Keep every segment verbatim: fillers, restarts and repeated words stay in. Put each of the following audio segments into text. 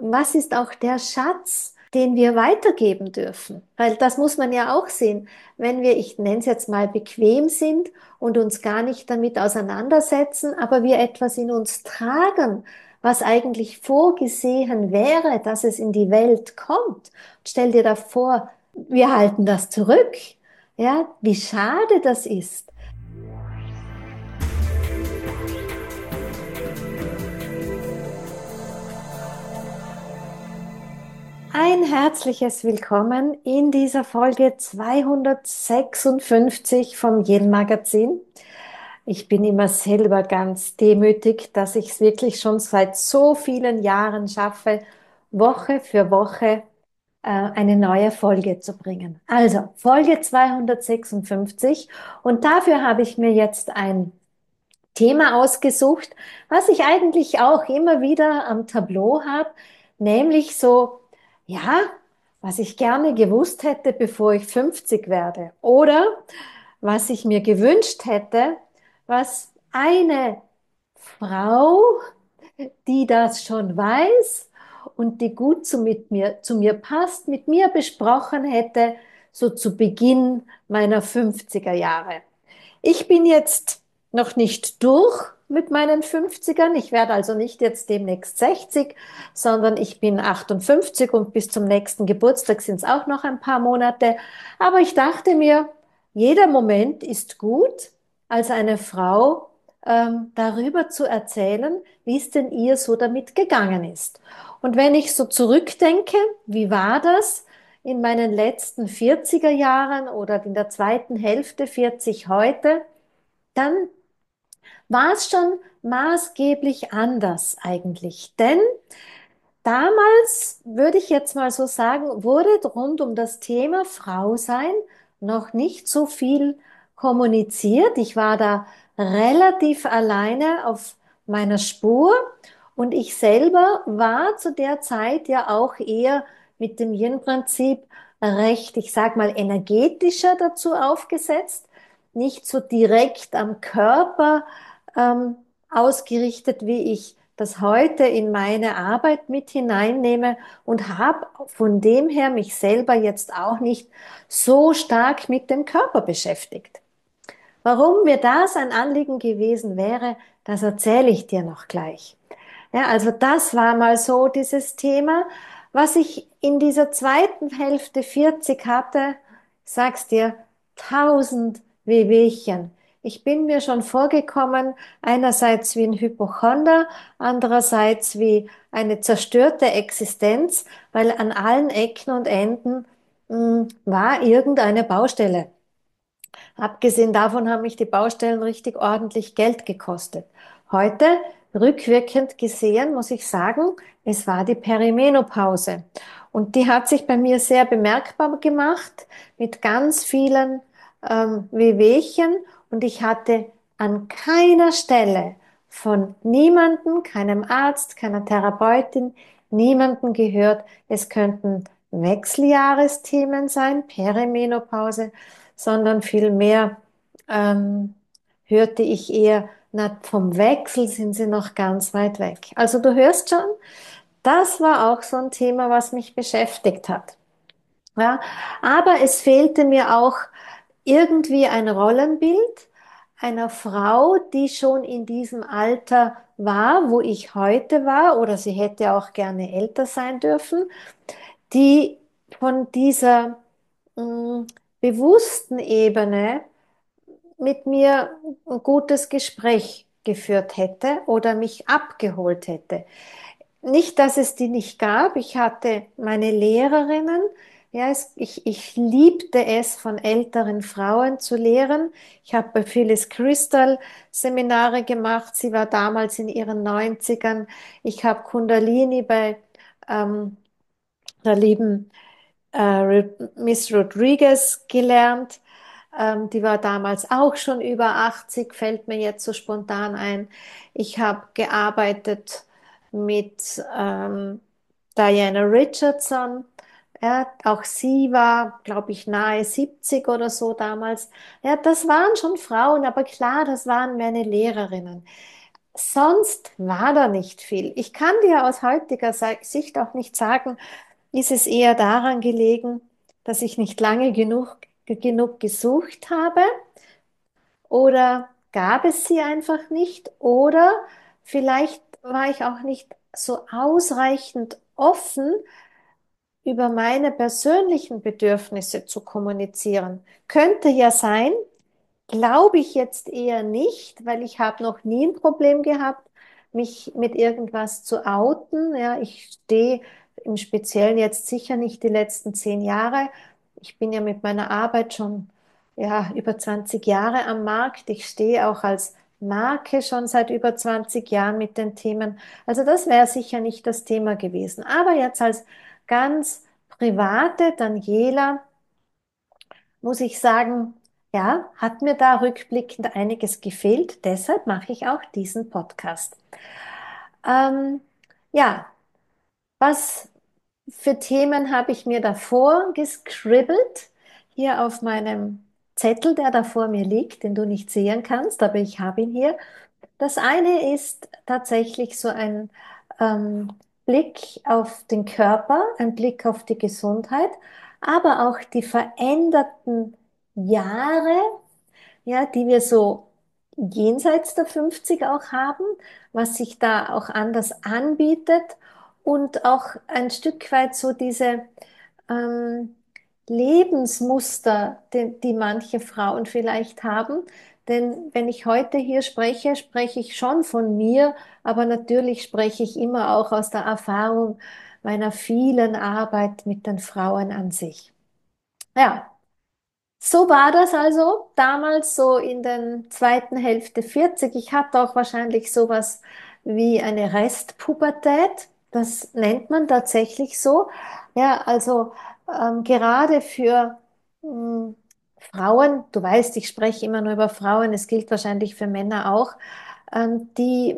was ist auch der Schatz, den wir weitergeben dürfen? Weil das muss man ja auch sehen. Wenn wir, ich nenne es jetzt mal, bequem sind und uns gar nicht damit auseinandersetzen, aber wir etwas in uns tragen, was eigentlich vorgesehen wäre, dass es in die Welt kommt. Stell dir da vor, wir halten das zurück. Ja, wie schade das ist. Ein herzliches Willkommen in dieser Folge zweihundertsechsundfünfzig vom Yin Magazin. Ich bin immer selber ganz demütig, dass ich es wirklich schon seit so vielen Jahren schaffe, Woche für Woche äh, eine neue Folge zu bringen. Also Folge zweihundertsechsundfünfzig, und dafür habe ich mir jetzt ein Thema ausgesucht, was ich eigentlich auch immer wieder am Tableau habe, nämlich so, ja, was ich gerne gewusst hätte, bevor ich fünfzig werde, oder was ich mir gewünscht hätte, was eine Frau, die das schon weiß und die gut zu, mit mir, zu mir passt, mit mir besprochen hätte, so zu Beginn meiner fünfziger Jahre. Ich bin jetzt noch nicht durch mit meinen fünfzigern. Ich werde also nicht jetzt demnächst sechzig, sondern ich bin achtundfünfzig und bis zum nächsten Geburtstag sind es auch noch ein paar Monate. Aber ich dachte mir, jeder Moment ist gut, als eine Frau ähm, darüber zu erzählen, wie es denn ihr so damit gegangen ist. Und wenn ich so zurückdenke, wie war das in meinen letzten vierziger Jahren oder in der zweiten Hälfte vierzig heute, dann war es schon maßgeblich anders eigentlich. Denn damals, würde ich jetzt mal so sagen, wurde rund um das Thema Frau sein noch nicht so viel kommuniziert. Ich war da relativ alleine auf meiner Spur, und ich selber war zu der Zeit ja auch eher mit dem Yin-Prinzip recht, ich sag mal, energetischer dazu aufgesetzt, nicht so direkt am Körper ähm, ausgerichtet, wie ich das heute in meine Arbeit mit hineinnehme, und habe von dem her mich selber jetzt auch nicht so stark mit dem Körper beschäftigt. Warum mir das ein Anliegen gewesen wäre, das erzähle ich dir noch gleich. Ja, also das war mal so dieses Thema, was ich in dieser zweiten Hälfte vierzig hatte. Ich sag's dir, tausend Wehwehchen. Ich bin mir schon vorgekommen, einerseits wie ein Hypochonder, andererseits wie eine zerstörte Existenz, weil an allen Ecken und Enden mh, war irgendeine Baustelle. Abgesehen davon haben mich die Baustellen richtig ordentlich Geld gekostet. Heute, rückwirkend gesehen, muss ich sagen, es war die Perimenopause. Und die hat sich bei mir sehr bemerkbar gemacht mit ganz vielen ähm, Wehwehchen. Und ich hatte an keiner Stelle von niemandem, keinem Arzt, keiner Therapeutin, niemandem gehört, es könnten Wechseljahresthemen sein, Perimenopause, sondern vielmehr ähm, hörte ich eher, na, vom Wechsel sind sie noch ganz weit weg. Also du hörst schon, das war auch so ein Thema, was mich beschäftigt hat. Ja, aber es fehlte mir auch irgendwie ein Rollenbild einer Frau, die schon in diesem Alter war, wo ich heute war, oder sie hätte auch gerne älter sein dürfen, die von dieser mh, bewussten Ebene mit mir ein gutes Gespräch geführt hätte oder mich abgeholt hätte. Nicht, dass es die nicht gab. Ich hatte meine Lehrerinnen. Ja, es, ich, ich liebte es, von älteren Frauen zu lehren. Ich habe bei Phyllis Crystal Seminare gemacht. Sie war damals in ihren Neunzigern. Ich habe Kundalini bei ähm, der lieben äh, Miss Rodriguez gelernt. Ähm, die war damals auch schon über achtzig, fällt mir jetzt so spontan ein. Ich habe gearbeitet mit ähm, Diana Richardson. Ja, auch sie war, glaube ich, nahe siebzig oder so damals. Ja, das waren schon Frauen, aber klar, das waren meine Lehrerinnen. sonst war da nicht viel. Ich kann dir aus heutiger Sei- Sicht auch nicht sagen, ist es eher daran gelegen, dass ich nicht lange genug, genug gesucht habe oder gab es sie einfach nicht oder vielleicht war ich auch nicht so ausreichend offen, über meine persönlichen Bedürfnisse zu kommunizieren. Könnte ja sein, glaube ich jetzt eher nicht, weil ich habe noch nie ein Problem gehabt, mich mit irgendwas zu outen. Ja, ich stehe im Speziellen jetzt sicher nicht die letzten zehn Jahre. Ich bin ja mit meiner Arbeit schon ja, über zwanzig Jahre am Markt. Ich stehe auch als Marke schon seit über zwanzig Jahren mit den Themen. Also das wäre sicher nicht das Thema gewesen. Aber jetzt als ganz private Daniela muss ich sagen, ja, hat mir da rückblickend einiges gefehlt. Deshalb mache ich auch diesen Podcast. Ähm, ja, was für Themen habe ich mir davor gescribbelt? Hier auf meinem Zettel, der da vor mir liegt, den du nicht sehen kannst, aber ich habe ihn hier. Das eine ist tatsächlich so ein ähm, Blick auf den Körper, ein Blick auf die Gesundheit, aber auch die veränderten Jahre, ja, die wir so jenseits der fünfzig auch haben, was sich da auch anders anbietet und auch ein Stück weit so diese ähm, Lebensmuster, die, die manche Frauen vielleicht haben. Denn wenn ich heute hier spreche, spreche ich schon von mir, aber natürlich spreche ich immer auch aus der Erfahrung meiner vielen Arbeit mit den Frauen an sich. Ja, so war das also damals so in den zweiten Hälfte vierzig. Ich hatte auch wahrscheinlich sowas wie eine Restpubertät. Das nennt man tatsächlich so. Ja, also ähm, gerade für ähm, Frauen, du weißt, ich spreche immer nur über Frauen, es gilt wahrscheinlich für Männer auch, ähm, die,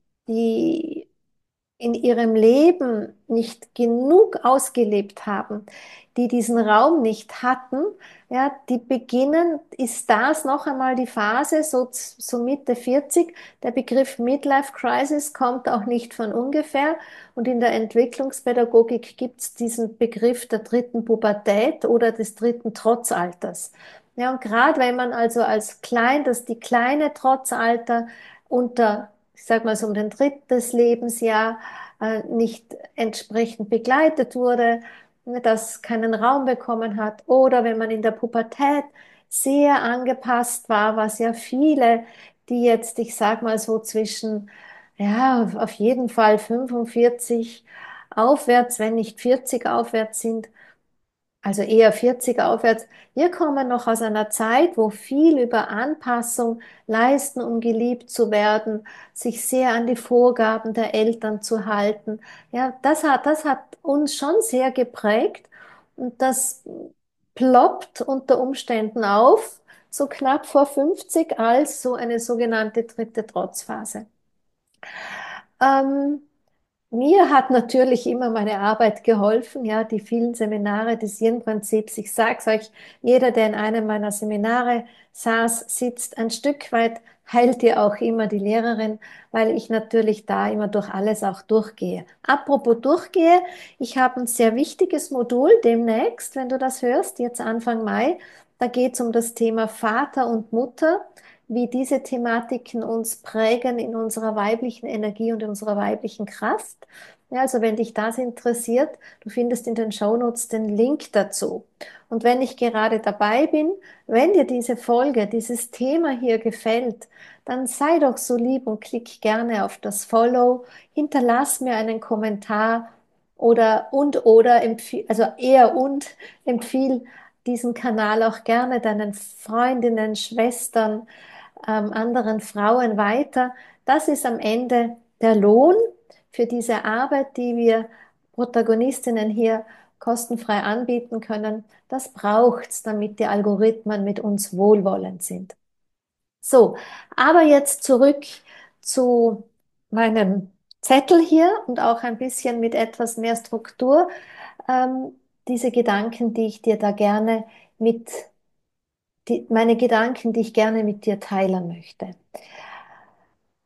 die in ihrem Leben nicht genug ausgelebt haben, die diesen Raum nicht hatten, ja, die beginnen, ist das noch einmal die Phase, so, so Mitte vierzig. Der Begriff Midlife Crisis kommt auch nicht von ungefähr. Und in der Entwicklungspädagogik gibt es diesen Begriff der dritten Pubertät oder des dritten Trotzalters. Ja, und gerade wenn man also als klein, das die kleine Trotzalter unter, ich sag mal so um den drittes Lebensjahr, äh, nicht entsprechend begleitet wurde, ne, das keinen Raum bekommen hat, oder wenn man in der Pubertät sehr angepasst war, was ja viele, die jetzt, ich sag mal so zwischen, ja, auf jeden Fall fünfundvierzig aufwärts, wenn nicht vierzig aufwärts sind, also eher vierzig aufwärts. Wir kommen noch aus einer Zeit, wo viel über Anpassung leisten, um geliebt zu werden, sich sehr an die Vorgaben der Eltern zu halten. Ja, das hat, das hat uns schon sehr geprägt und das ploppt unter Umständen auf, so knapp vor fünfzig als so eine sogenannte dritte Trotzphase. Ähm, Mir hat natürlich immer meine Arbeit geholfen, ja, die vielen Seminare des Yin-Prinzips. Ich sage es euch, jeder, der in einem meiner Seminare saß, sitzt ein Stück weit, heilt dir auch immer die Lehrerin, weil ich natürlich da immer durch alles auch durchgehe. Apropos durchgehe, ich habe ein sehr wichtiges Modul demnächst, wenn du das hörst, jetzt Anfang Mai. Da geht es um das Thema Vater und Mutter, wie diese Thematiken uns prägen in unserer weiblichen Energie und in unserer weiblichen Kraft. Ja, also wenn dich das interessiert, du findest in den Shownotes den Link dazu. Und wenn ich gerade dabei bin, wenn dir diese Folge, dieses Thema hier gefällt, dann sei doch so lieb und klick gerne auf das Follow, hinterlass mir einen Kommentar oder und oder empfiehl, also eher und empfiehl diesen Kanal auch gerne deinen Freundinnen, Schwestern, ähm, anderen Frauen weiter. Das ist am Ende der Lohn für diese Arbeit, die wir Protagonistinnen hier kostenfrei anbieten können. Das braucht's, damit die Algorithmen mit uns wohlwollend sind. So, aber jetzt zurück zu meinem Zettel hier und auch ein bisschen mit etwas mehr Struktur. Ähm, diese Gedanken, die ich dir da gerne mit, die, meine Gedanken, die ich gerne mit dir teilen möchte.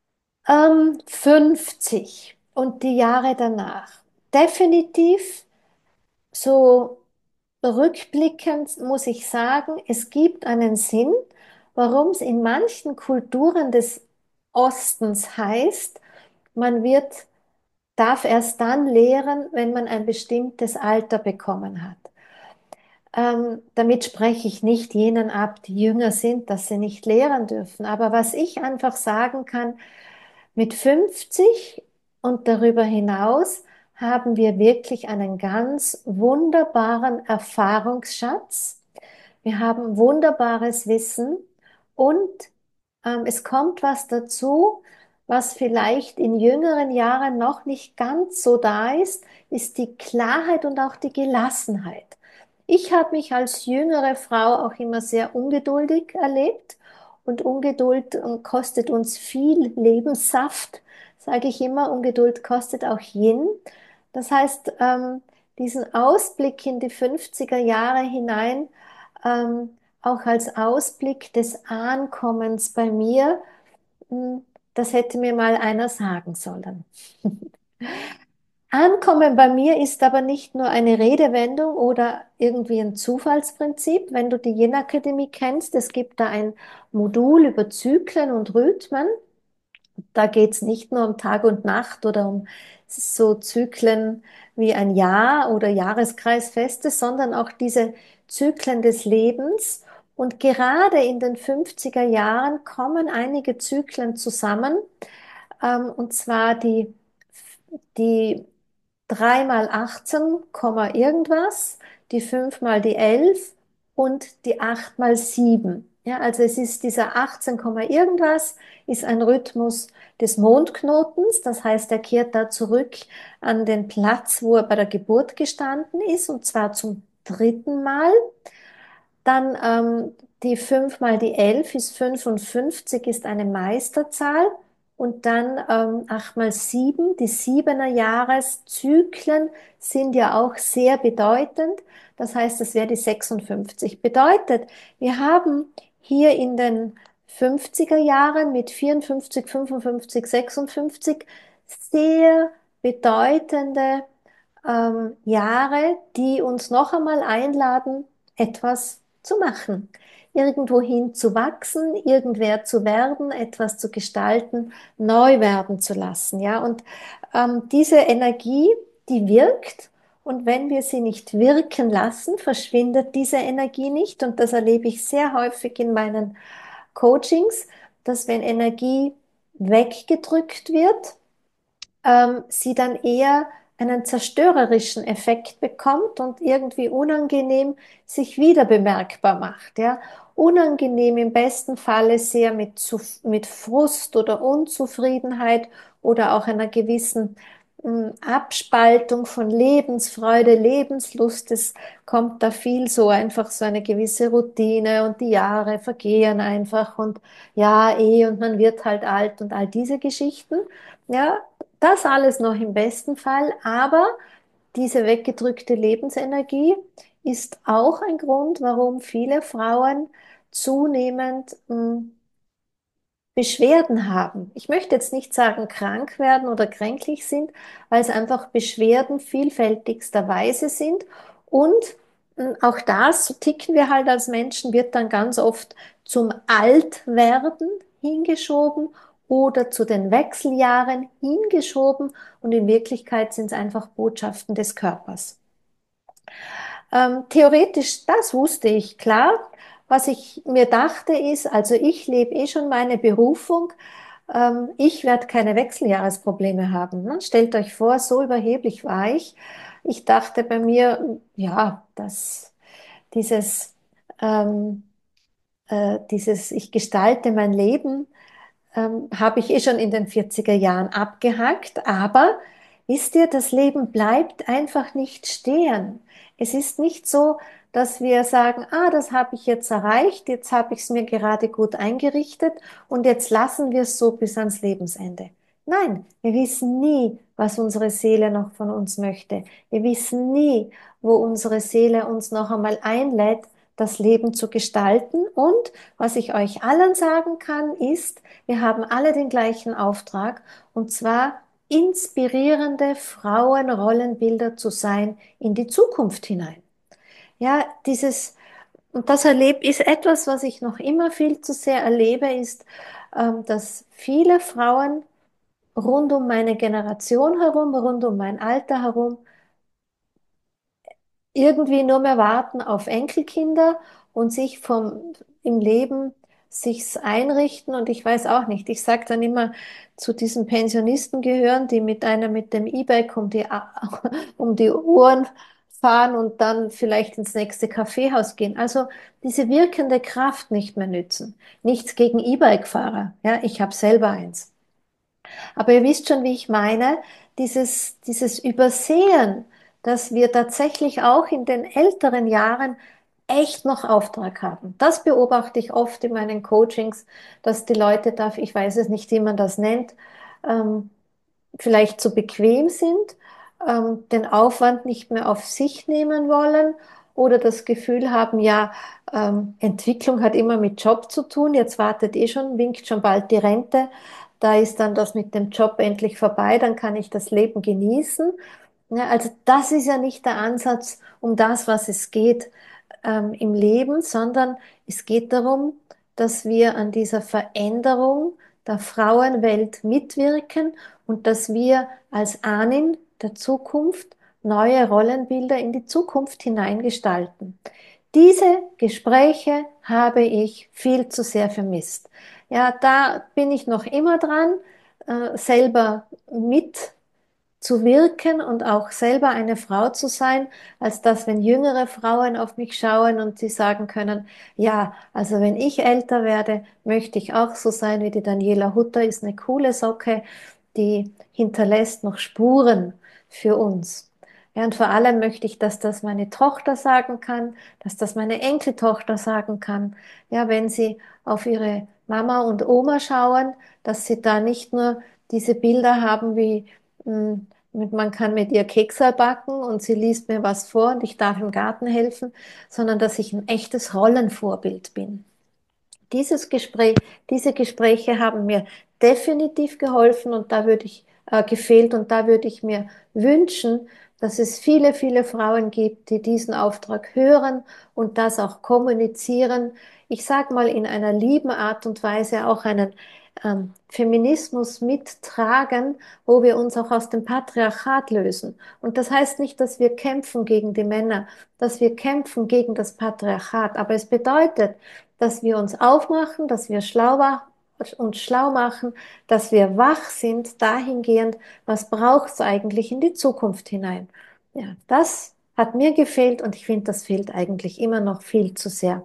Ähm, fünfzig und die Jahre danach. Definitiv so rückblickend muss ich sagen, es gibt einen Sinn, warum es in manchen Kulturen des Ostens heißt, man wird, darf erst dann lehren, wenn man ein bestimmtes Alter bekommen hat. Ähm, damit spreche ich nicht jenen ab, die jünger sind, dass sie nicht lehren dürfen. Aber was ich einfach sagen kann, mit fünfzig und darüber hinaus haben wir wirklich einen ganz wunderbaren Erfahrungsschatz. Wir haben wunderbares Wissen und ähm, es kommt was dazu, was vielleicht in jüngeren Jahren noch nicht ganz so da ist, ist die Klarheit und auch die Gelassenheit. Ich habe mich als jüngere Frau auch immer sehr ungeduldig erlebt und Ungeduld äh, kostet uns viel Lebenssaft, sage ich immer. Ungeduld kostet auch Yin. Das heißt, ähm, diesen Ausblick in die fünfziger Jahre hinein, ähm, auch als Ausblick des Ankommens bei mir, mh, das hätte mir mal einer sagen sollen. Ankommen bei mir ist aber nicht nur eine Redewendung oder irgendwie ein Zufallsprinzip. Wenn du die Yin-Akademie kennst, es gibt da ein Modul über Zyklen und Rhythmen. Da geht es nicht nur um Tag und Nacht oder um so Zyklen wie ein Jahr oder Jahreskreisfeste, sondern auch diese Zyklen des Lebens. Und gerade in den fünfziger Jahren kommen einige Zyklen zusammen, ähm, und zwar die, die drei mal achtzehn, irgendwas, die fünf mal die elf und die acht mal sieben. Ja, also es ist dieser achtzehn, irgendwas, ist ein Rhythmus des Mondknotens. Das heißt, er kehrt da zurück an den Platz, wo er bei der Geburt gestanden ist, und zwar zum dritten Mal. Dann ähm, die fünf mal die elf ist fünfundfünfzig, ist eine Meisterzahl. Und dann ähm, acht mal sieben, die siebener Jahreszyklen sind ja auch sehr bedeutend. Das heißt, das wäre die sechsundfünfzig. Bedeutet, wir haben hier in den fünfziger Jahren mit vierundfünfzig, fünfundfünfzig, sechsundfünfzig sehr bedeutende ähm, Jahre, die uns noch einmal einladen, etwas zu machen, irgendwohin zu wachsen, irgendwer zu werden, etwas zu gestalten, neu werden zu lassen. Ja, und ähm, diese Energie, die wirkt. Und wenn wir sie nicht wirken lassen, verschwindet diese Energie nicht. Und das erlebe ich sehr häufig in meinen Coachings, dass wenn Energie weggedrückt wird, ähm, sie dann eher einen zerstörerischen Effekt bekommt und irgendwie unangenehm sich wieder bemerkbar macht. Ja? Unangenehm im besten Falle sehr mit, zu, mit Frust oder Unzufriedenheit oder auch einer gewissen mh, Abspaltung von Lebensfreude, Lebenslust. Es kommt da viel so einfach so eine gewisse Routine und die Jahre vergehen einfach und ja, eh, und man wird halt alt und all diese Geschichten. Ja, das alles noch im besten Fall, aber diese weggedrückte Lebensenergie ist auch ein Grund, warum viele Frauen zunehmend mh, Beschwerden haben. Ich möchte jetzt nicht sagen krank werden oder kränklich sind, weil es einfach Beschwerden vielfältigsterweise sind. Und mh, auch das, so ticken wir halt als Menschen, wird dann ganz oft zum Altwerden hingeschoben oder zu den Wechseljahren hingeschoben. Und in Wirklichkeit sind es einfach Botschaften des Körpers. Ähm, theoretisch, das wusste ich klar. Was ich mir dachte ist, also ich lebe eh schon meine Berufung. Ähm, ich werde keine Wechseljahresprobleme haben. Ne? Stellt euch vor, so überheblich war ich. Ich dachte bei mir, ja, dass dieses, ähm, äh, dieses, ich gestalte mein Leben, ähm, habe ich eh schon in den vierziger Jahren abgehackt. Aber wisst ihr, das Leben bleibt einfach nicht stehen. Es ist nicht so, dass wir sagen, ah, das habe ich jetzt erreicht, jetzt habe ich es mir gerade gut eingerichtet und jetzt lassen wir es so bis ans Lebensende. Nein, wir wissen nie, was unsere Seele noch von uns möchte. Wir wissen nie, wo unsere Seele uns noch einmal einlädt, das Leben zu gestalten. Und was ich euch allen sagen kann, ist, wir haben alle den gleichen Auftrag, und zwar inspirierende Frauenrollenbilder zu sein in die Zukunft hinein. Ja, dieses, und das erlebe, ist etwas, was ich noch immer viel zu sehr erlebe, ist, ähm, dass viele Frauen rund um meine Generation herum, rund um mein Alter herum, irgendwie nur mehr warten auf Enkelkinder und sich vom, im Leben sich's einrichten. Und ich weiß auch nicht, ich sage dann immer, zu diesen Pensionisten gehören, die mit einer mit dem E-Bike um die, um die Ohren fahren und dann vielleicht ins nächste Kaffeehaus gehen. Also diese wirkende Kraft nicht mehr nützen. Nichts gegen E-Bike-Fahrer. Ja, ich habe selber eins. Aber ihr wisst schon, wie ich meine, dieses, dieses Übersehen, dass wir tatsächlich auch in den älteren Jahren echt noch Auftrag haben. Das beobachte ich oft in meinen Coachings, dass die Leute da, ich weiß es nicht, wie man das nennt, ähm, vielleicht zu bequem sind, ähm, den Aufwand nicht mehr auf sich nehmen wollen oder das Gefühl haben, ja, ähm, Entwicklung hat immer mit Job zu tun, jetzt wartet eh schon, winkt schon bald die Rente, da ist dann das mit dem Job endlich vorbei, dann kann ich das Leben genießen. Ja, also das ist ja nicht der Ansatz, um das, was es geht ähm, im Leben, sondern es geht darum, dass wir an dieser Veränderung der Frauenwelt mitwirken und dass wir als Ahnen der Zukunft neue Rollenbilder in die Zukunft hineingestalten. Diese Gespräche habe ich viel zu sehr vermisst. Ja, da bin ich noch immer dran, äh, selber mit zu wirken und auch selber eine Frau zu sein, als dass, wenn jüngere Frauen auf mich schauen und sie sagen können, ja, also wenn ich älter werde, möchte ich auch so sein wie die Daniela Hutter, ist eine coole Socke, die hinterlässt noch Spuren für uns. Ja, und vor allem möchte ich, dass das meine Tochter sagen kann, dass das meine Enkeltochter sagen kann. Ja, wenn sie auf ihre Mama und Oma schauen, dass sie da nicht nur diese Bilder haben wie, mh, man kann mit ihr Kekse backen und sie liest mir was vor und ich darf im Garten helfen, sondern dass ich ein echtes Rollenvorbild bin. Dieses Gespräch, diese Gespräche haben mir definitiv geholfen und da würde ich äh, gefehlt und da würde ich mir wünschen, dass es viele, viele Frauen gibt, die diesen Auftrag hören und das auch kommunizieren. Ich sage mal in einer lieben Art und Weise auch einen ähm, Feminismus mittragen, wo wir uns auch aus dem Patriarchat lösen. Und das heißt nicht, dass wir kämpfen gegen die Männer, dass wir kämpfen gegen das Patriarchat, aber es bedeutet, dass wir uns aufmachen, dass wir schlau uns schlau machen, dass wir wach sind dahingehend, was braucht es eigentlich in die Zukunft hinein. Ja, das hat mir gefehlt und ich finde, das fehlt eigentlich immer noch viel zu sehr.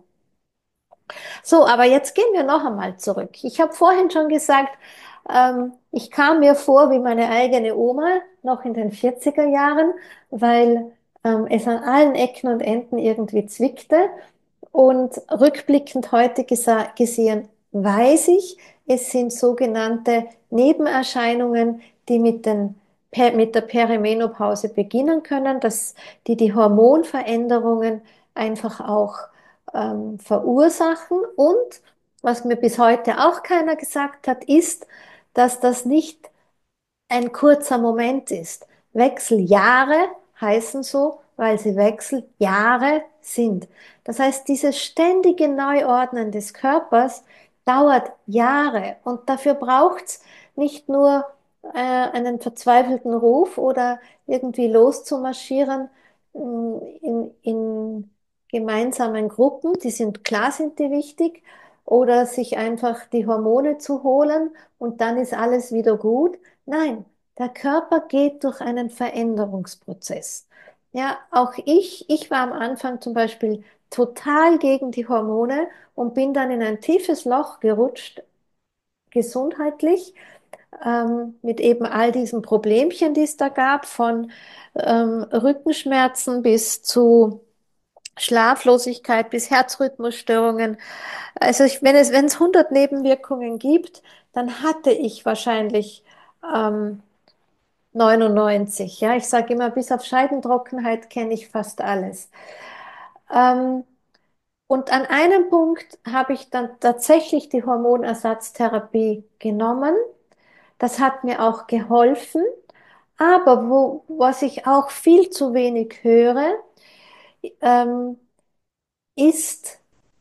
So, aber jetzt gehen wir noch einmal zurück. Ich habe vorhin schon gesagt, ähm, ich kam mir vor wie meine eigene Oma, noch in den vierziger Jahren, weil ähm, es an allen Ecken und Enden irgendwie zwickte. Und rückblickend heute gesehen, weiß ich, es sind sogenannte Nebenerscheinungen, die mit, den, mit der Perimenopause beginnen können, dass die die Hormonveränderungen einfach auch ähm, verursachen. Und was mir bis heute auch keiner gesagt hat, ist, dass das nicht ein kurzer Moment ist. Wechseljahre heißen so, weil sie Wechseljahre sind. Das heißt, dieses ständige Neuordnen des Körpers dauert Jahre und dafür braucht es nicht nur äh, einen verzweifelten Ruf oder irgendwie loszumarschieren mh, in, in gemeinsamen Gruppen, die sind klar, sind die wichtig, oder sich einfach die Hormone zu holen und dann ist alles wieder gut. Nein, der Körper geht durch einen Veränderungsprozess. Ja, auch ich, ich war am Anfang zum Beispiel total gegen die Hormone und bin dann in ein tiefes Loch gerutscht, gesundheitlich, ähm, mit eben all diesen Problemchen, die es da gab, von ähm, Rückenschmerzen bis zu Schlaflosigkeit bis Herzrhythmusstörungen. Also ich, wenn es, wenn es hundert Nebenwirkungen gibt, dann hatte ich wahrscheinlich ähm, neunundneunzig. Ja, ich sage immer, bis auf Scheidentrockenheit kenne ich fast alles. Ähm, Und an einem Punkt habe ich dann tatsächlich die Hormonersatztherapie genommen. Das hat mir auch geholfen. Aber wo, was ich auch viel zu wenig höre, ähm, ist,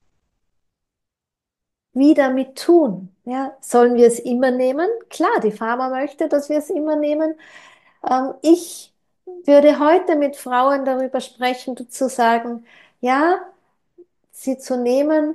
wie damit tun. Ja, sollen wir es immer nehmen? Klar, die Pharma möchte, dass wir es immer nehmen. Ähm, ich würde heute mit Frauen darüber sprechen, zu sagen, ja, sie zu nehmen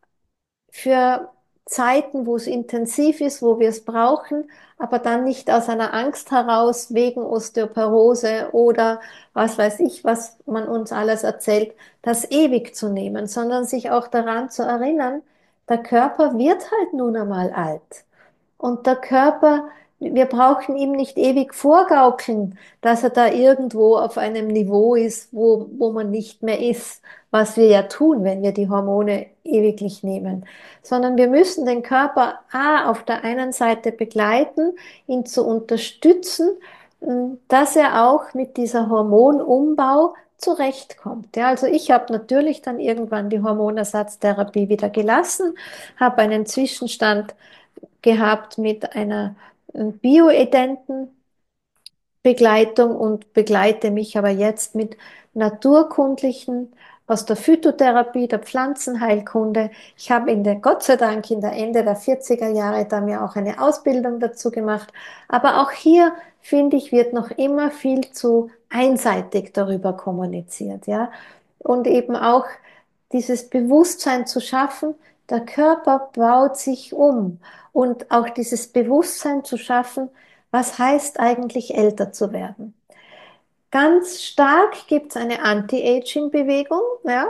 für Zeiten, wo es intensiv ist, wo wir es brauchen, aber dann nicht aus einer Angst heraus wegen Osteoporose oder was weiß ich, was man uns alles erzählt, das ewig zu nehmen, sondern sich auch daran zu erinnern, der Körper wird halt nun einmal alt. Und der Körper, wir brauchen ihm nicht ewig vorgaukeln, dass er da irgendwo auf einem Niveau ist, wo, wo man nicht mehr ist, was wir ja tun, wenn wir die Hormone ewiglich nehmen. Sondern wir müssen den Körper A, auf der einen Seite begleiten, ihn zu unterstützen, dass er auch mit dieser Hormonumbau zurechtkommt. Ja, also ich habe natürlich dann irgendwann die Hormonersatztherapie wieder gelassen, habe einen Zwischenstand gehabt mit einer äh, bioidenten Begleitung und begleite mich aber jetzt mit naturkundlichen aus der Phytotherapie, der Pflanzenheilkunde. Ich habe in der, Gott sei Dank, in der Ende der vierziger Jahre da mir auch eine Ausbildung dazu gemacht. Aber auch hier, finde ich, wird noch immer viel zu einseitig darüber kommuniziert, ja. Und eben auch dieses Bewusstsein zu schaffen, der Körper baut sich um. Und auch dieses Bewusstsein zu schaffen, was heißt eigentlich älter zu werden? Ganz stark gibt es eine Anti-Aging-Bewegung, ja.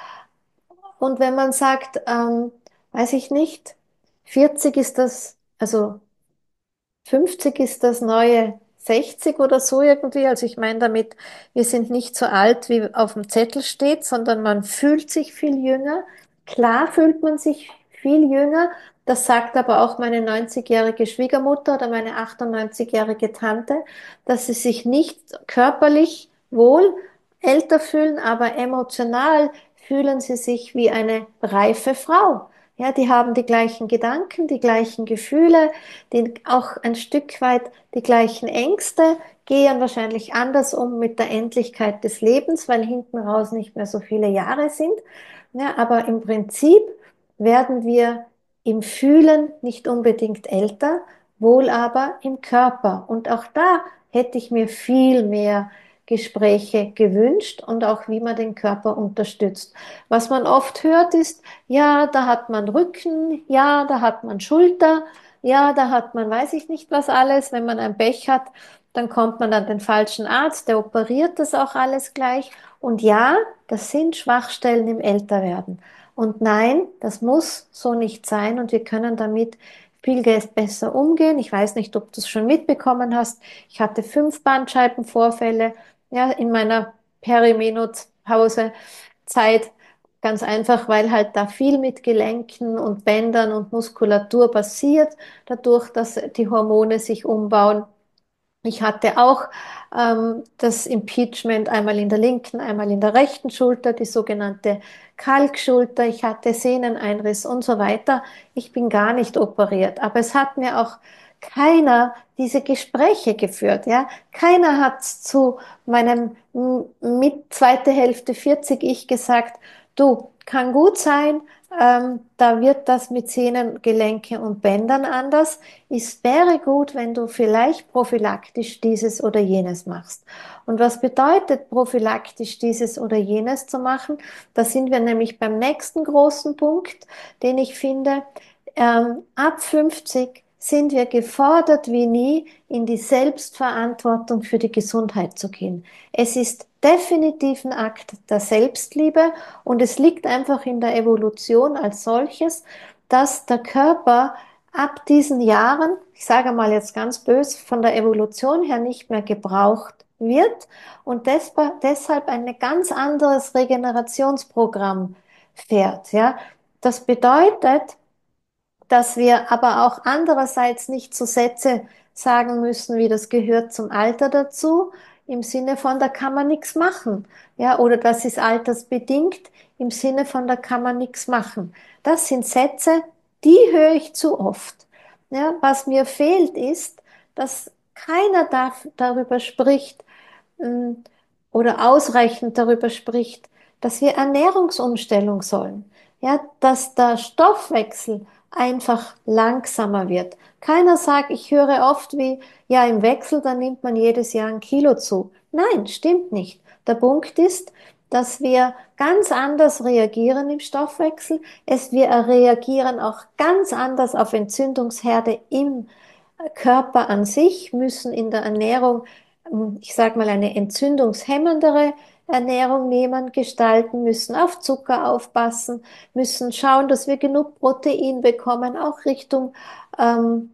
Und wenn man sagt, ähm, weiß ich nicht, vierzig ist das, also fünfzig ist das neue sechzig oder so irgendwie. Also ich meine damit, wir sind nicht so alt, wie auf dem Zettel steht, sondern man fühlt sich viel jünger. Klar fühlt man sich viel jünger. Das sagt aber auch meine neunzigjährige Schwiegermutter oder meine achtundneunzigjährige Tante, dass sie sich nicht körperlich wohl älter fühlen, aber emotional fühlen sie sich wie eine reife Frau. Ja, die haben die gleichen Gedanken, die gleichen Gefühle, die, auch ein Stück weit die gleichen Ängste, gehen wahrscheinlich anders um mit der Endlichkeit des Lebens, weil hinten raus nicht mehr so viele Jahre sind. Ja, aber im Prinzip werden wir im Fühlen nicht unbedingt älter, wohl aber im Körper. Und auch da hätte ich mir viel mehr Gespräche gewünscht und auch wie man den Körper unterstützt. Was man oft hört ist, ja, da hat man Rücken, ja, da hat man Schulter, ja, da hat man, weiß ich nicht was alles. Wenn man ein Pech hat, dann kommt man an den falschen Arzt, der operiert das auch alles gleich. Und ja, das sind Schwachstellen im Älterwerden. Und nein, das muss so nicht sein und wir können damit viel besser umgehen. Ich weiß nicht, ob du es schon mitbekommen hast. Ich hatte fünf Bandscheibenvorfälle, ja, in meiner Perimenopause Zeit. Ganz einfach, weil halt da viel mit Gelenken und Bändern und Muskulatur passiert, dadurch, dass die Hormone sich umbauen. Ich hatte auch ähm, das Impeachment einmal in der linken, einmal in der rechten Schulter, die sogenannte Kalkschulter. Ich hatte Sehneneinriss und so weiter. Ich bin gar nicht operiert, aber es hat mir auch keiner diese Gespräche geführt, ja. Keiner hat zu meinem mit zweite Hälfte vierzig Ich gesagt, du, kann gut sein, ähm, da wird das mit Sehnen, Gelenke und Bändern anders. Es wäre gut, wenn du vielleicht prophylaktisch dieses oder jenes machst. Und was bedeutet prophylaktisch dieses oder jenes zu machen? Da sind wir nämlich beim nächsten großen Punkt, den ich finde. Ähm, ab fünfzig sind wir gefordert wie nie, in die Selbstverantwortung für die Gesundheit zu gehen. Es ist definitiv ein Akt der Selbstliebe und es liegt einfach in der Evolution als solches, dass der Körper ab diesen Jahren, ich sage mal jetzt ganz böse, von der Evolution her nicht mehr gebraucht wird und deshalb ein ganz anderes Regenerationsprogramm fährt. Ja, das bedeutet, dass wir aber auch andererseits nicht so Sätze sagen müssen, wie das gehört zum Alter dazu. im Sinne von, da kann man nichts machen. Ja, oder das ist altersbedingt im Sinne von, da kann man nichts machen. Das sind Sätze, die höre ich zu oft. Ja, was mir fehlt ist, dass keiner da, darüber spricht, mh, oder ausreichend darüber spricht, dass wir Ernährungsumstellung sollen. Ja, dass der Stoffwechsel einfach langsamer wird. Keiner sagt, ich höre oft wie, ja, im Wechsel, da nimmt man jedes Jahr ein Kilo zu. Nein, stimmt nicht. Der Punkt ist, dass wir ganz anders reagieren im Stoffwechsel. Es, wir reagieren auch ganz anders auf Entzündungsherde im Körper an sich, müssen in der Ernährung, ich sage mal, eine entzündungshemmendere Ernährung nehmen, gestalten, müssen auf Zucker aufpassen, müssen schauen, dass wir genug Protein bekommen, auch Richtung ähm,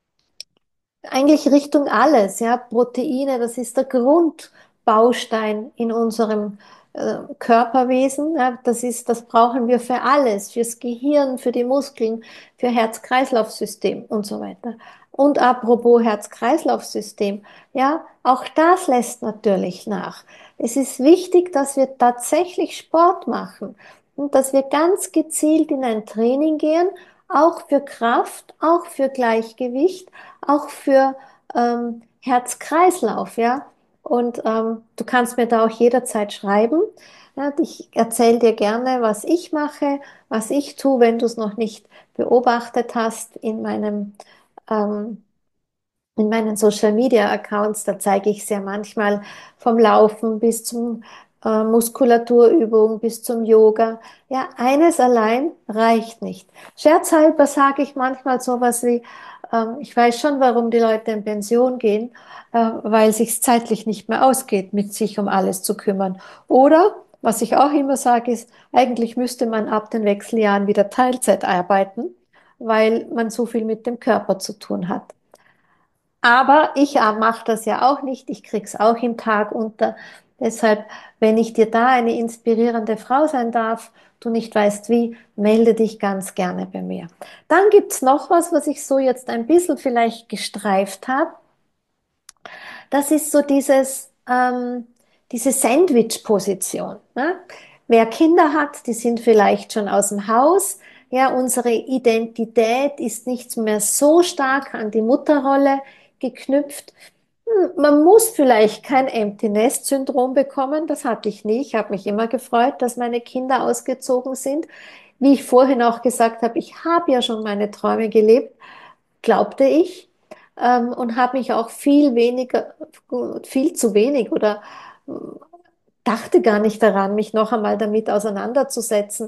eigentlich Richtung alles, ja. Proteine, das ist der Grundbaustein in unserem äh, Körperwesen. Ja. Das ist, das brauchen wir für alles, fürs Gehirn, für die Muskeln, für Herz-Kreislauf-System und so weiter. Und apropos Herz-Kreislauf-System, ja, auch das lässt natürlich nach. Es ist wichtig, dass wir tatsächlich Sport machen und dass wir ganz gezielt in ein Training gehen, auch für Kraft, auch für Gleichgewicht, auch für ähm, Herz-Kreislauf, ja. Und ähm, du kannst mir da auch jederzeit schreiben. Ja, ich erzähle dir gerne, was ich mache, was ich tue, wenn du es noch nicht beobachtet hast in meinem ähm, in meinen Social Media Accounts. Da zeige ich sehr manchmal vom Laufen bis zum äh, Muskulaturübung bis zum Yoga. Ja, eines allein reicht nicht. Scherzhalber sage ich manchmal sowas wie, ähm, ich weiß schon, warum die Leute in Pension gehen, äh, weil sich zeitlich nicht mehr ausgeht, mit sich um alles zu kümmern. Oder, was ich auch immer sage, ist, eigentlich müsste man ab den Wechseljahren wieder Teilzeit arbeiten, weil man so viel mit dem Körper zu tun hat. Aber ich äh, mache das ja auch nicht. Ich krieg's auch im Tag unter. Deshalb, wenn ich dir da eine inspirierende Frau sein darf, du nicht weißt wie, melde dich ganz gerne bei mir. Dann gibt's noch was, was ich so jetzt ein bisschen vielleicht gestreift habe. Das ist so dieses, ähm, diese Sandwich-Position. Ne? Wer Kinder hat, die sind vielleicht schon aus dem Haus. Ja, unsere Identität ist nicht mehr so stark an die Mutterrolle geknüpft. Hm, Man muss vielleicht kein Empty Nest Syndrom bekommen. Das hatte ich nie. Ich habe mich immer gefreut, dass meine Kinder ausgezogen sind. Wie ich vorhin auch gesagt habe, ich habe ja schon meine Träume gelebt, glaubte ich, ähm, und habe mich auch viel weniger, viel zu wenig oder äh, dachte gar nicht daran, mich noch einmal damit auseinanderzusetzen.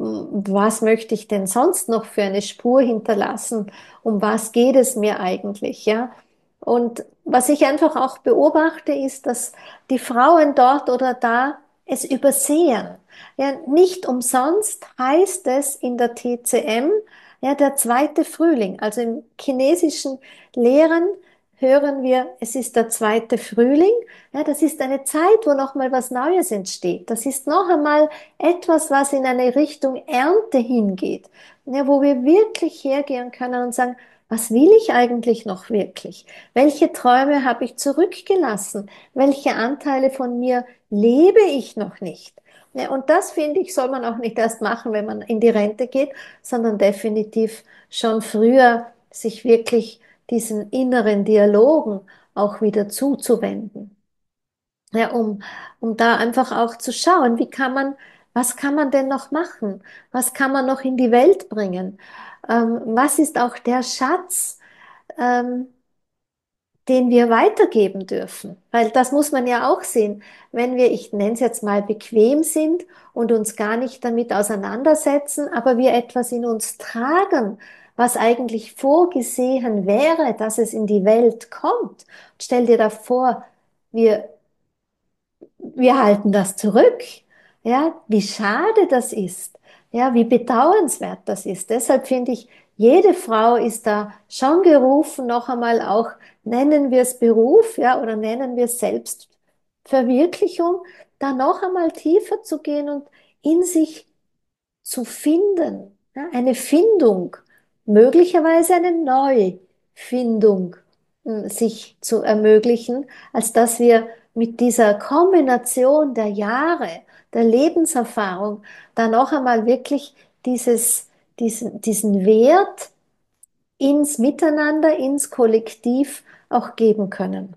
Was möchte ich denn sonst noch für eine Spur hinterlassen? Um was geht es mir eigentlich, ja? Und was ich einfach auch beobachte, ist, dass die Frauen dort oder da es übersehen. Ja, nicht umsonst heißt es in der T C M, ja, der zweite Frühling. Also im chinesischen Lehren hören wir, es ist der zweite Frühling. Ja, das ist eine Zeit, wo noch mal was Neues entsteht. Das ist noch einmal etwas, was in eine Richtung Ernte hingeht. Ja, wo wir wirklich hergehen können und sagen, was will ich eigentlich noch wirklich? Welche Träume habe ich zurückgelassen? Welche Anteile von mir lebe ich noch nicht? Ja, und das, finde ich, soll man auch nicht erst machen, wenn man in die Rente geht, sondern definitiv schon früher sich wirklich diesen inneren Dialogen auch wieder zuzuwenden. Ja, um, um da einfach auch zu schauen, wie kann man, was kann man denn noch machen? Was kann man noch in die Welt bringen? Ähm, was ist auch der Schatz, ähm, den wir weitergeben dürfen? Weil das muss man ja auch sehen. Wenn wir, ich nenne es jetzt mal, bequem sind und uns gar nicht damit auseinandersetzen, aber wir etwas in uns tragen, was eigentlich vorgesehen wäre, dass es in die Welt kommt. Stell dir da vor, wir wir halten das zurück. Ja, wie schade das ist. Ja, wie bedauernswert das ist. Deshalb finde ich, jede Frau ist da schon gerufen, noch einmal auch, nennen wir es Beruf, ja, oder nennen wir es Selbstverwirklichung, da noch einmal tiefer zu gehen und in sich zu finden. Ja, eine Findung, möglicherweise eine Neufindung, hm, sich zu ermöglichen, als dass wir mit dieser Kombination der Jahre, der Lebenserfahrung, da noch einmal wirklich dieses, diesen, diesen Wert ins Miteinander, ins Kollektiv auch geben können.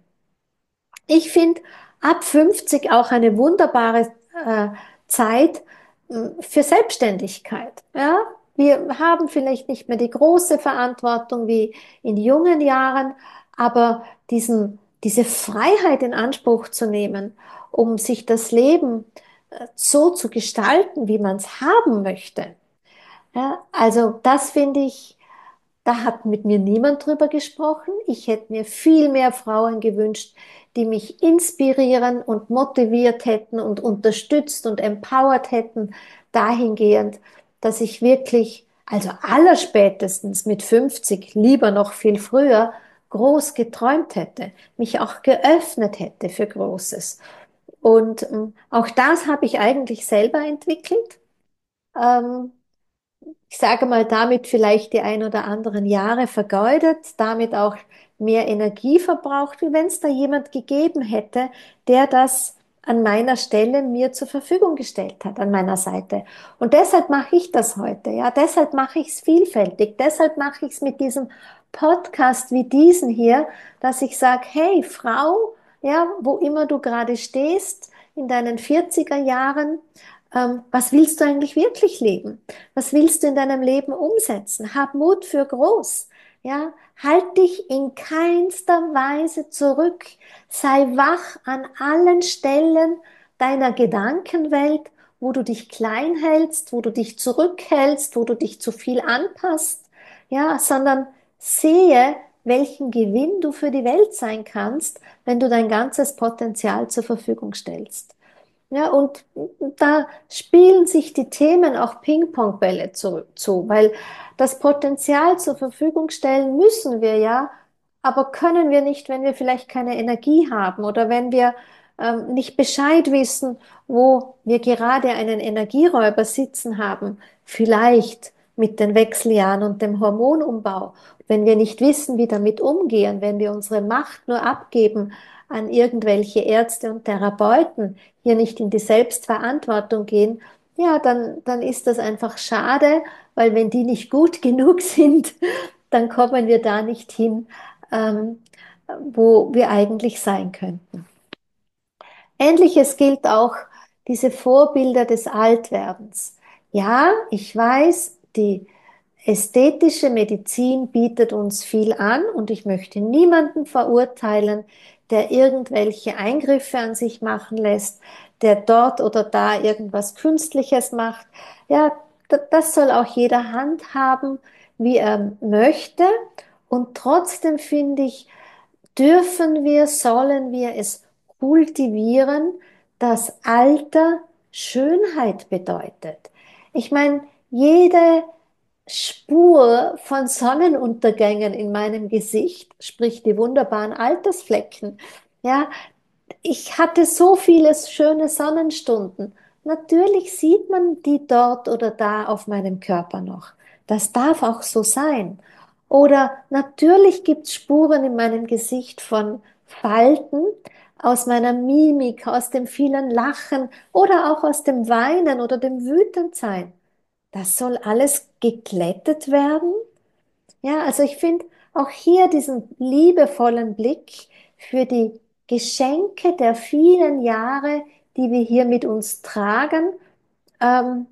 Ich finde ab fünfzig auch eine wunderbare äh, Zeit mh, für Selbstständigkeit. Ja? Wir haben vielleicht nicht mehr die große Verantwortung wie in jungen Jahren, aber diesen, diese Freiheit in Anspruch zu nehmen, um sich das Leben äh, so zu gestalten, wie man es haben möchte. Ja? Also das finde ich, da hat mit mir niemand drüber gesprochen. Ich hätte mir viel mehr Frauen gewünscht, die mich inspirieren und motiviert hätten und unterstützt und empowert hätten, dahingehend, dass ich wirklich, also allerspätestens mit fünfzig, lieber noch viel früher, groß geträumt hätte, mich auch geöffnet hätte für Großes. Und ähm, auch das habe ich eigentlich selber entwickelt. Ähm, Ich sage mal, damit vielleicht die ein oder anderen Jahre vergeudet, damit auch mehr Energie verbraucht, wie wenn es da jemand gegeben hätte, der das an meiner Stelle mir zur Verfügung gestellt hat, an meiner Seite. Und deshalb mache ich das heute, ja, deshalb mache ich es vielfältig, deshalb mache ich es mit diesem Podcast wie diesen hier, dass ich sage, hey, Frau, ja, wo immer du gerade stehst, in deinen vierziger Jahren, ähm, was willst du eigentlich wirklich leben? Was willst du in deinem Leben umsetzen? Hab Mut für groß. Ja, halt dich in keinster Weise zurück. Sei wach an allen Stellen deiner Gedankenwelt, wo du dich klein hältst, wo du dich zurückhältst, wo du dich zu viel anpasst. Ja, sondern sehe, welchen Gewinn du für die Welt sein kannst, wenn du dein ganzes Potenzial zur Verfügung stellst. Ja, und da spielen sich die Themen auch Ping-Pong-Bälle zu, zu, weil das Potenzial zur Verfügung stellen müssen wir ja, aber können wir nicht, wenn wir vielleicht keine Energie haben oder wenn wir ähm, nicht Bescheid wissen, wo wir gerade einen Energieräuber sitzen haben, vielleicht mit den Wechseljahren und dem Hormonumbau, wenn wir nicht wissen, wie damit umgehen, wenn wir unsere Macht nur abgeben an irgendwelche Ärzte und Therapeuten, hier nicht in die Selbstverantwortung gehen, ja, dann, dann ist das einfach schade, weil wenn die nicht gut genug sind, dann kommen wir da nicht hin, ähm, wo wir eigentlich sein könnten. Ähnliches gilt auch diese Vorbilder des Altwerdens. Ja, ich weiß, die ästhetische Medizin bietet uns viel an und ich möchte niemanden verurteilen, der irgendwelche Eingriffe an sich machen lässt, der dort oder da irgendwas Künstliches macht. Ja, das soll auch jeder handhaben, wie er möchte. Und trotzdem finde ich, dürfen wir, sollen wir es kultivieren, dass Alter Schönheit bedeutet. Ich meine, jede Spur von Sonnenuntergängen in meinem Gesicht, sprich die wunderbaren Altersflecken, ja, ich hatte so viele schöne Sonnenstunden. Natürlich sieht man die dort oder da auf meinem Körper noch. Das darf auch so sein. Oder natürlich gibt es Spuren in meinem Gesicht von Falten aus meiner Mimik, aus dem vielen Lachen oder auch aus dem Weinen oder dem Wütendsein. Das soll alles geglättet werden. Ja, also ich finde auch hier diesen liebevollen Blick für die Geschenke der vielen Jahre, die wir hier mit uns tragen, ähm,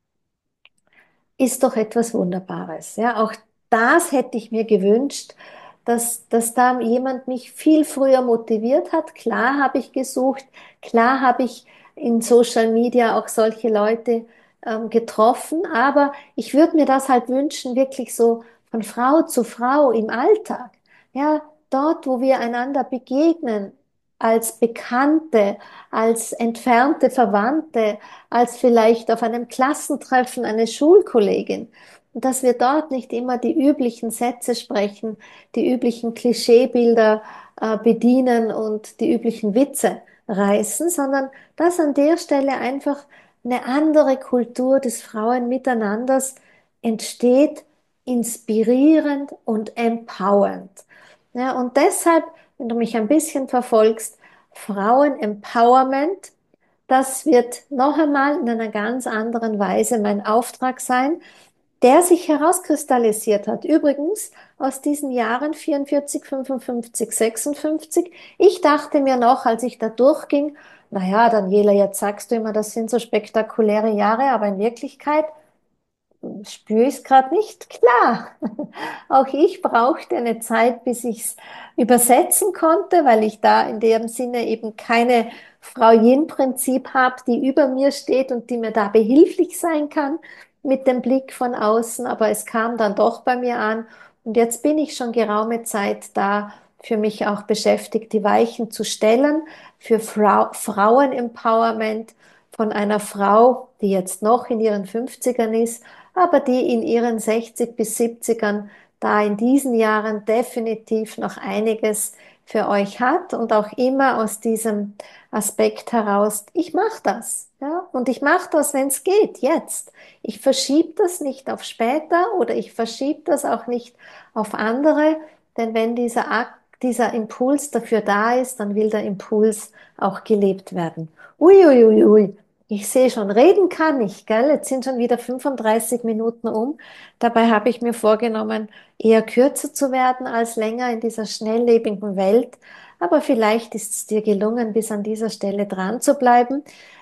ist doch etwas Wunderbares. Ja, auch das hätte ich mir gewünscht, dass, dass da jemand mich viel früher motiviert hat. Klar habe ich gesucht, klar habe ich in Social Media auch solche Leute ähm, getroffen, aber ich würde mir das halt wünschen, wirklich so von Frau zu Frau im Alltag. Ja, dort, wo wir einander begegnen, als Bekannte, als entfernte Verwandte, als vielleicht auf einem Klassentreffen eine Schulkollegin. Und dass wir dort nicht immer die üblichen Sätze sprechen, die üblichen Klischeebilder äh, bedienen und die üblichen Witze reißen, sondern dass an der Stelle einfach eine andere Kultur des Frauenmiteinanders entsteht, inspirierend und empowernd. Ja, und deshalb, wenn du mich ein bisschen verfolgst, Frauen-Empowerment. Das wird noch einmal in einer ganz anderen Weise mein Auftrag sein, der sich herauskristallisiert hat. Übrigens aus diesen Jahren vierundvierzig, fünfundfünfzig, sechsundfünfzig. Ich dachte mir noch, als ich da durchging, naja, Daniela, jetzt sagst du immer, das sind so spektakuläre Jahre, aber in Wirklichkeit spüre ich es gerade nicht. Klar, auch ich brauchte eine Zeit, bis ich es übersetzen konnte, weil ich da in dem Sinne eben keine Frau Yin-Prinzip habe, die über mir steht und die mir da behilflich sein kann mit dem Blick von außen. Aber es kam dann doch bei mir an und jetzt bin ich schon geraume Zeit da, für mich auch beschäftigt, die Weichen zu stellen für Frau Frauen-Empowerment von einer Frau, die jetzt noch in ihren Fünfzigern ist, aber die in ihren sechzig bis siebzigern da in diesen Jahren definitiv noch einiges für euch hat und auch immer aus diesem Aspekt heraus, ich mache das, ja, und ich mache das, wenn es geht, jetzt. Ich verschiebe das nicht auf später oder ich verschiebe das auch nicht auf andere, denn wenn dieser Akt, dieser Impuls dafür da ist, dann will der Impuls auch gelebt werden. Uiuiui, ui, ui, ui. Ich sehe schon, reden kann ich, gell? Jetzt sind schon wieder fünfunddreißig Minuten um. Dabei habe ich mir vorgenommen, eher kürzer zu werden als länger in dieser schnelllebigen Welt. Aber vielleicht ist es dir gelungen, bis an dieser Stelle dran zu bleiben.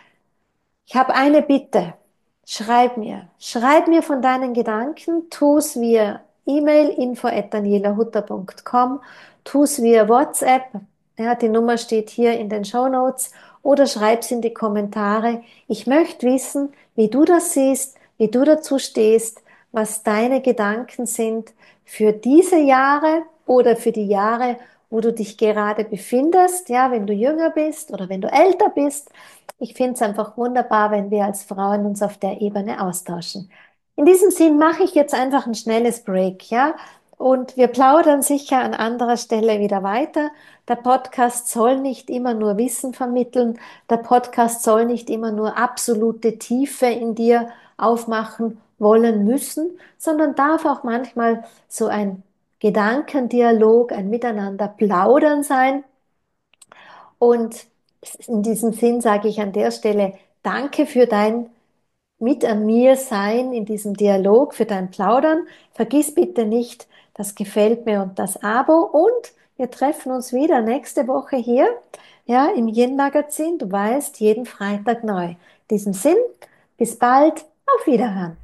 Ich habe eine Bitte. Schreib mir. Schreib mir von deinen Gedanken. Tu es via E-Mail info at daniela hutter punkt com. Tu es via WhatsApp. Ja, die Nummer steht hier in den Shownotes. Oder schreib's in die Kommentare. Ich möchte wissen, wie du das siehst, wie du dazu stehst, was deine Gedanken sind für diese Jahre oder für die Jahre, wo du dich gerade befindest. Ja, wenn du jünger bist oder wenn du älter bist. Ich finde es einfach wunderbar, wenn wir als Frauen uns auf der Ebene austauschen. In diesem Sinn mache ich jetzt einfach ein schnelles Break, ja? Und wir plaudern sicher an anderer Stelle wieder weiter. Der Podcast soll nicht immer nur Wissen vermitteln. Der Podcast soll nicht immer nur absolute Tiefe in dir aufmachen wollen müssen, sondern darf auch manchmal so ein Gedankendialog, ein Miteinander plaudern sein. Und in diesem Sinn sage ich an der Stelle danke für dein Mit an mir sein in diesem Dialog, für dein Plaudern. Vergiss bitte nicht, das gefällt mir und das Abo. Und wir treffen uns wieder nächste Woche hier, ja, im Yin-Magazin. Du weißt, jeden Freitag neu. In diesem Sinn, bis bald, auf Wiederhören.